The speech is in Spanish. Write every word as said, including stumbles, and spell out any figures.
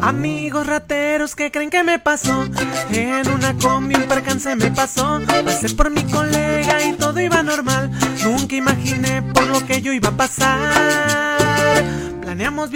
Amigos rateros que creen que me pasó, en una combi un percance me pasó. Pasé por mi colega y todo iba normal, nunca imaginé por lo que yo iba a pasar. Planeamos bien